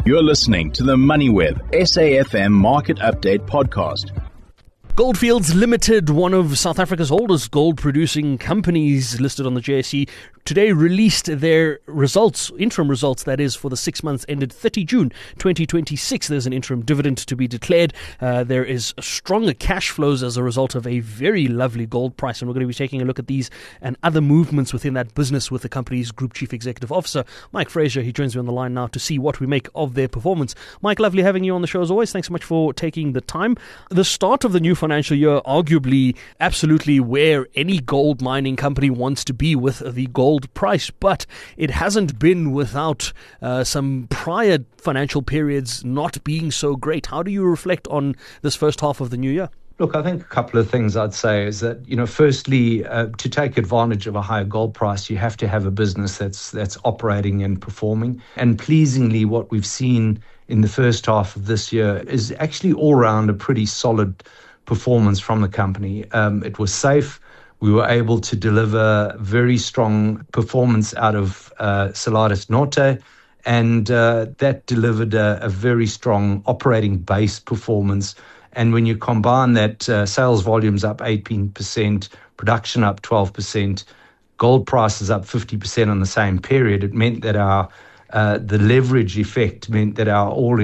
You're listening to the MoneyWeb SAFM Market Update Podcast. Gold Fields Limited, one of South Africa's oldest gold-producing companies listed on the JSE, today released their results, interim results, that is, for the 6 months ended 30 June 2026. There's an interim dividend to be declared. There is stronger cash flows as a result of a very lovely gold price, and we're going to be taking a look at these and other movements within that business with the company's Group Chief Executive Officer, Mike Fraser. He joins me on the line now to see what we make of their performance. Mike, lovely having you on the show as always. Thanks so much for taking the time. The start of the new financial year, arguably absolutely where any gold mining company wants to be with the gold price, but it hasn't been without some prior financial periods not being so great. How do you reflect on this first half of the new year? Look, I think a couple of things I'd say is that, firstly, to take advantage of a higher gold price, you have to have a business that's operating and performing. And pleasingly, what we've seen in the first half of this year is actually all around a pretty solid performance from the company. It was safe. We were able to deliver very strong performance out of Salares Norte, and that delivered a very strong operating base performance. And when you combine that, sales volumes up 18%, production up 12%, gold prices up 50% on the same period, it meant that the leverage effect meant that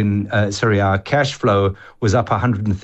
our cash flow was up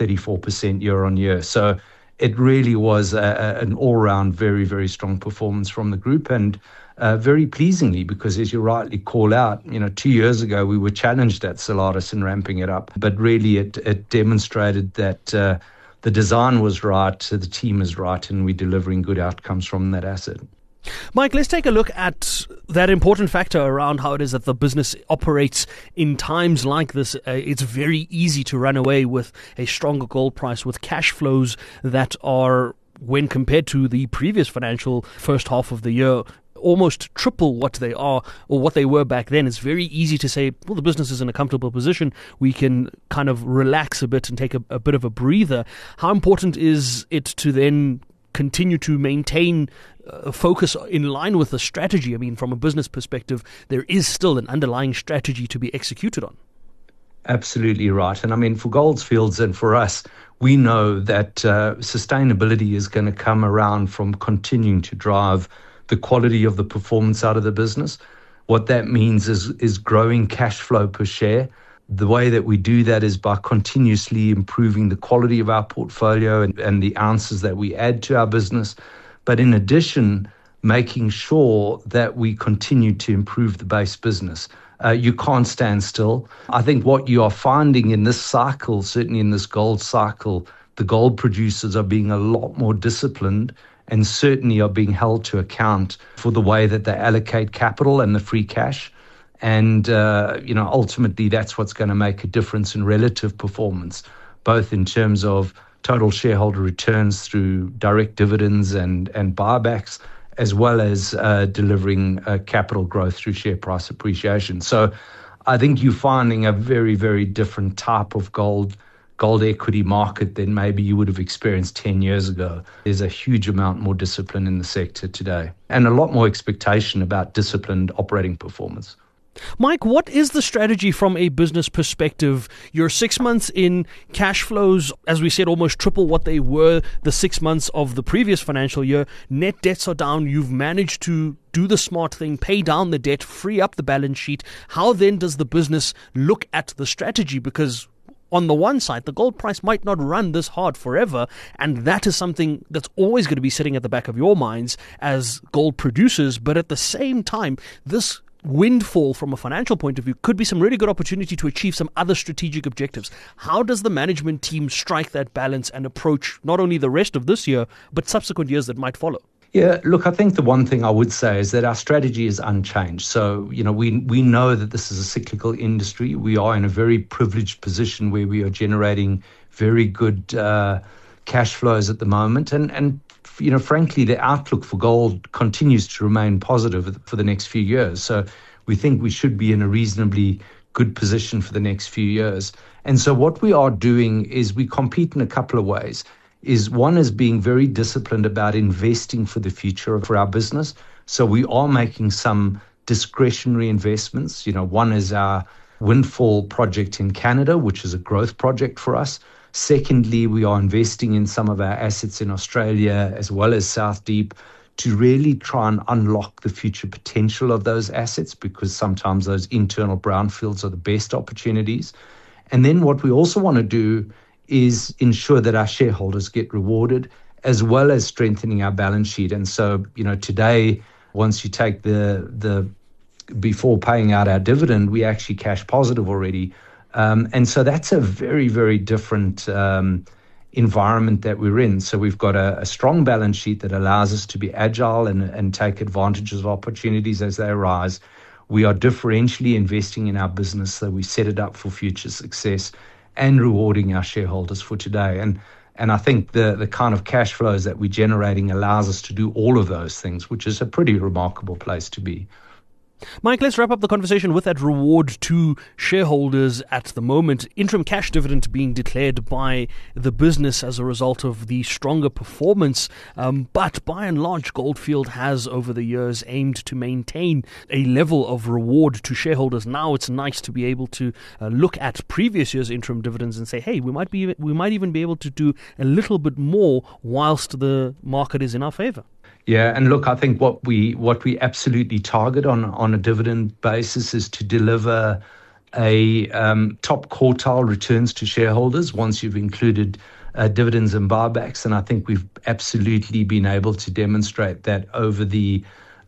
134% year on year. So it really was an all-round very, very strong performance from the group, and very pleasingly, because as you rightly call out, 2 years ago we were challenged at Salares in ramping it up, but really it demonstrated that the design was right, the team is right, and we're delivering good outcomes from that asset. Mike, let's take a look at that important factor around how it is that the business operates in times like this. It's very easy to run away with a stronger gold price, with cash flows that are, when compared to the previous financial first half of the year, almost triple what they are or what they were back then. It's very easy to say, well, the business is in a comfortable position. We can kind of relax a bit and take a bit of a breather. How important is it to then continue to maintain focus in line with the strategy? I mean, from a business perspective, there is still an underlying strategy to be executed on. Absolutely right. And I mean, for Gold Fields and for us, we know that sustainability is going to come around from continuing to drive the quality of the performance out of the business. What that means is growing cash flow per share. The way that we do that is by continuously improving the quality of our portfolio and the ounces that we add to our business. But in addition, making sure that we continue to improve the base business. You can't stand still. I think what you are finding in this cycle, certainly in this gold cycle, the gold producers are being a lot more disciplined and certainly are being held to account for the way that they allocate capital and the free cash. And, ultimately, that's what's going to make a difference in relative performance, both in terms of total shareholder returns through direct dividends and buybacks, as well as delivering capital growth through share price appreciation. So I think you're finding a very, very different type of gold equity market than maybe you would have experienced 10 years ago. There's a huge amount more discipline in the sector today, and a lot more expectation about disciplined operating performance. Mike, what is the strategy from a business perspective? You're 6 months in, cash flows, as we said, almost triple what they were the 6 months of the previous financial year. Net debts are down. You've managed to do the smart thing, pay down the debt, free up the balance sheet. How then does the business look at the strategy? Because on the one side, the gold price might not run this hard forever, and that is something that's always going to be sitting at the back of your minds as gold producers. But at the same time, this windfall from a financial point of view could be some really good opportunity to achieve some other strategic objectives. How does the management team strike that balance and approach not only the rest of this year, but subsequent years that might follow? Yeah, look, I think the one thing I would say is that our strategy is unchanged. So, we know that this is a cyclical industry. We are in a very privileged position where we are generating very good cash flows at the moment. And frankly, the outlook for gold continues to remain positive for the next few years. So we think we should be in a reasonably good position for the next few years. And so what we are doing is we compete in a couple of ways. One is being very disciplined about investing for the future for our business. So we are making some discretionary investments. One is our Windfall project in Canada, which is a growth project for us. Secondly, we are investing in some of our assets in Australia as well as South Deep to really try and unlock the future potential of those assets, because sometimes those internal brownfields are the best opportunities. And then what we also want to do is ensure that our shareholders get rewarded, as well as strengthening our balance sheet. And so, today, once you take the before paying out our dividend, we actually cash positive already. And so that's a very, very different environment that we're in. So we've got a strong balance sheet that allows us to be agile and take advantages of opportunities as they arise. We are differentially investing in our business, so we set it up for future success and rewarding our shareholders for today. And I think the kind of cash flows that we're generating allows us to do all of those things, which is a pretty remarkable place to be. Mike, let's wrap up the conversation with that reward to shareholders at the moment. Interim cash dividend being declared by the business as a result of the stronger performance. But by and large, Goldfield has over the years aimed to maintain a level of reward to shareholders. Now it's nice to be able to look at previous year's interim dividends and say, hey, we might even be able to do a little bit more whilst the market is in our favor. Yeah, and look, I think what we absolutely target on a dividend basis is to deliver a top quartile returns to shareholders once you've included dividends and buybacks. And I think we've absolutely been able to demonstrate that over the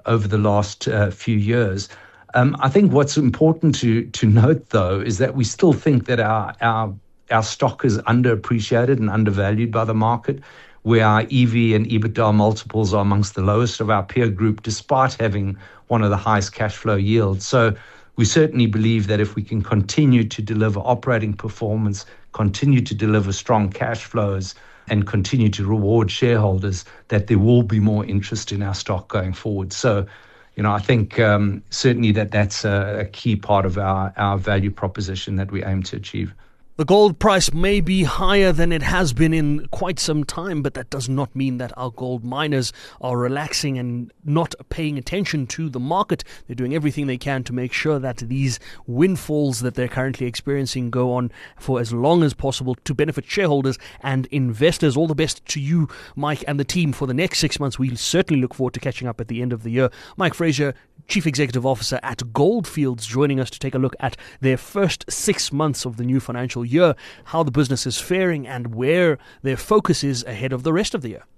last few years. I think what's important to note, though, is that we still think that our stock is underappreciated and undervalued by the market, where our EV and EBITDA multiples are amongst the lowest of our peer group, despite having one of the highest cash flow yields. So we certainly believe that if we can continue to deliver operating performance, continue to deliver strong cash flows, and continue to reward shareholders, that there will be more interest in our stock going forward. So, I think certainly that's a key part of our value proposition that we aim to achieve. The gold price may be higher than it has been in quite some time, but that does not mean that our gold miners are relaxing and not paying attention to the market. They're doing everything they can to make sure that these windfalls that they're currently experiencing go on for as long as possible to benefit shareholders and investors. All the best to you, Mike, and the team for the next 6 months. We certainly look forward to catching up at the end of the year. Mike Fraser, Chief Executive Officer at Gold Fields, joining us to take a look at their first 6 months of the new financial year, how the business is faring and where their focus is ahead of the rest of the year.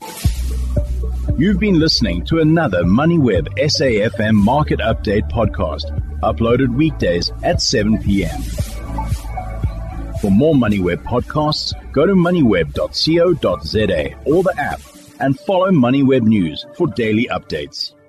You've been listening to another MoneyWeb SAFM Market Update podcast, uploaded weekdays at 7 p.m. For more MoneyWeb podcasts, go to moneyweb.co.za or the app and follow MoneyWeb News for daily updates.